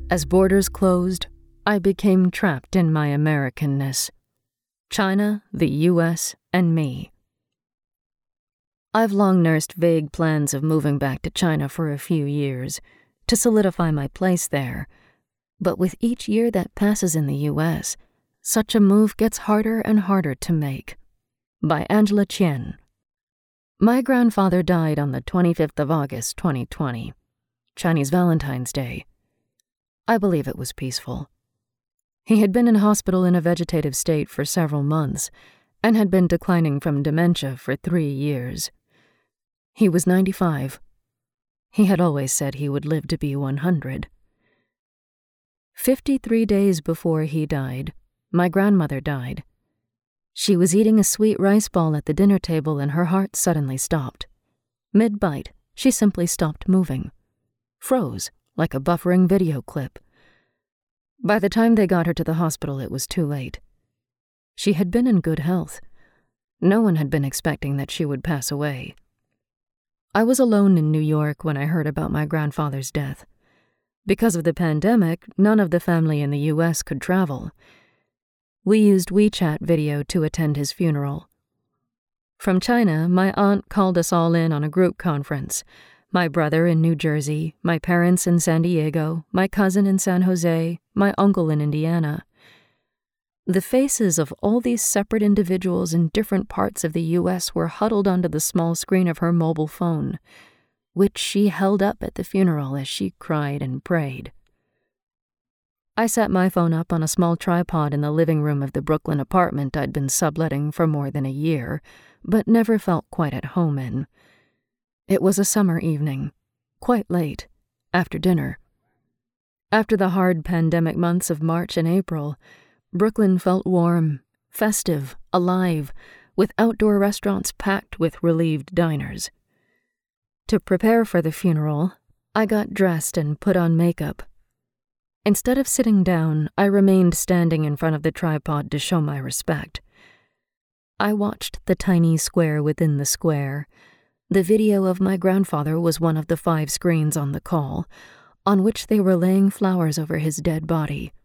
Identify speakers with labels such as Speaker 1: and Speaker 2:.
Speaker 1: As borders closed, I became trapped in my Americanness. China, the U.S., and me. I've long nursed vague plans of moving back to China for a few years, to solidify my place there. But with each year that passes in the U.S., such a move gets harder and harder to make. By Angela Chien. My grandfather died on the 25th of August, 2020, Chinese Valentine's Day. I believe it was peaceful. He had been in hospital in a vegetative state for several months and had been declining from dementia for 3 years. He was 95. He had always said he would live to be 100. 53 days before he died, my grandmother died. She was eating a sweet rice ball at the dinner table and her heart suddenly stopped. Mid-bite, she simply stopped moving. Froze, like a buffering video clip. By the time they got her to the hospital, it was too late. She had been in good health. No one had been expecting that she would pass away. I was alone in New York when I heard about my grandfather's death. Because of the pandemic, none of the family in the U.S. could travel. We used WeChat video to attend his funeral. From China, my aunt called us all in on a group conference. My brother in New Jersey, my parents in San Diego, my cousin in San Jose, my uncle in Indiana. The faces of all these separate individuals in different parts of the U.S. were huddled onto the small screen of her mobile phone, which she held up at the funeral as she cried and prayed. I set my phone up on a small tripod in the living room of the Brooklyn apartment I'd been subletting for more than a year, but never felt quite at home in. It was a summer evening, quite late, after dinner. After the hard pandemic months of March and April, Brooklyn felt warm, festive, alive, with outdoor restaurants packed with relieved diners. To prepare for the funeral, I got dressed and put on makeup. Instead of sitting down, I remained standing in front of the tripod to show my respect. I watched the tiny square within the square. The video of my grandfather was one of the 5 screens on the call, on which they were laying flowers over his dead body.